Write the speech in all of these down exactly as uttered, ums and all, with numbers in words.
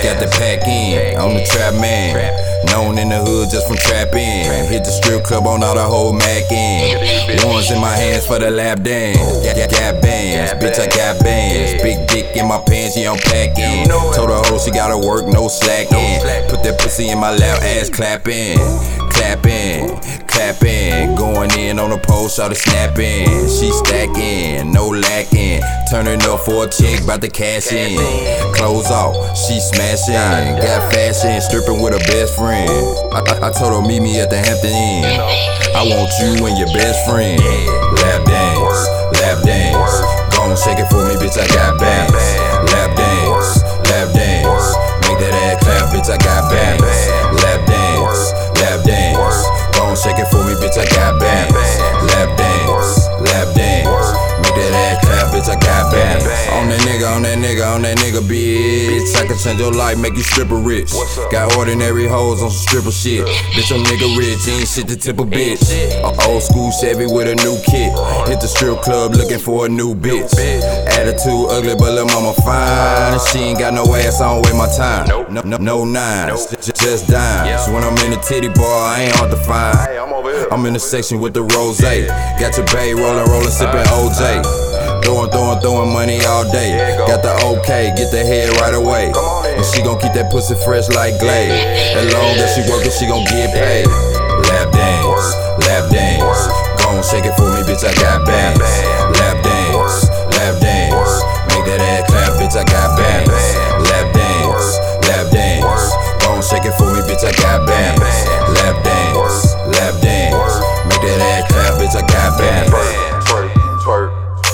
got the pack in. I'm the trap man, known in the hood just from trapping. Hit the strip club on all the whole Mac in. Ones in my hands for the lap dance. Got, got bands, bitch I got bands. Big dick in my pants, yeah I'm packing. Told her hoe she gotta work, no slacking. Put that pussy in my lap, ass clapping. Clapping, clapping, going in on the post, shawty snapping. She stacking, no lacking. Turning up for a chick, bout to cash in. Clothes off, she smashing. Got fashion, stripping with her best friend. I, I, I told her meet me at the Hampton Inn. I want you and your best friend. Lap dance, lap dance. Gon' shake it for me, bitch, I got bands. Lap dance, lap dance. Make that ass clap, bitch, I got bands. Lap dance, lap dance. Gon' shake it for me, bitch, I got bands. Lap dance, lap dance. Make that ass clap, bitch, I got bands. On that nigga, on that nigga, on that nigga, bitch. I can change your life, make you stripper rich. Got ordinary hoes on some stripper shit. Bitch, I'm nigga rich, ain't shit to tip a bitch. A old school Chevy with a new kit. Hit the strip club looking for a new bitch. Attitude ugly, but lil' mama fine. She ain't got no ass, I don't waste my time. No, no, no nines, just dimes. When I'm in the titty bar, I ain't hard to find. I'm in the section with the rose. Got your bae rollin', rollin', sippin' O J. Throwin', throwin', throwin' money all day. Got the okay, get the head right away. And she gon' keep that pussy fresh like Glade. As long as she workin', she gon' get paid. Lap dance, lap dance. Gon' shake it for me, bitch, I got bands. Lap dance, lap dance. Make that ass clap, bitch, I got bands. Lap dance, lap dance. Gon' shake it for me, bitch, I got bands. Lap dance, lap dance. Make that ass clap, bitch, I got bands. Twerk, twerk.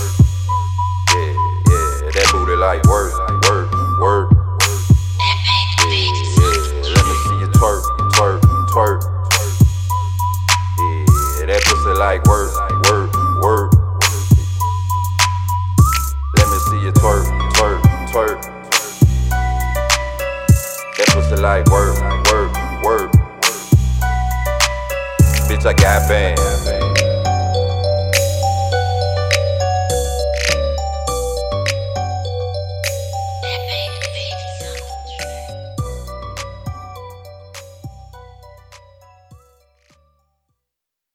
Yeah, yeah, that booty like work, work, work. Yeah, yeah, let me see you twerk, twerk, twerk. Yeah, that pussy like work, work, work. Let me see you twerk, twerk, twerk. That pussy like work, work, work. Bitch, I got bands.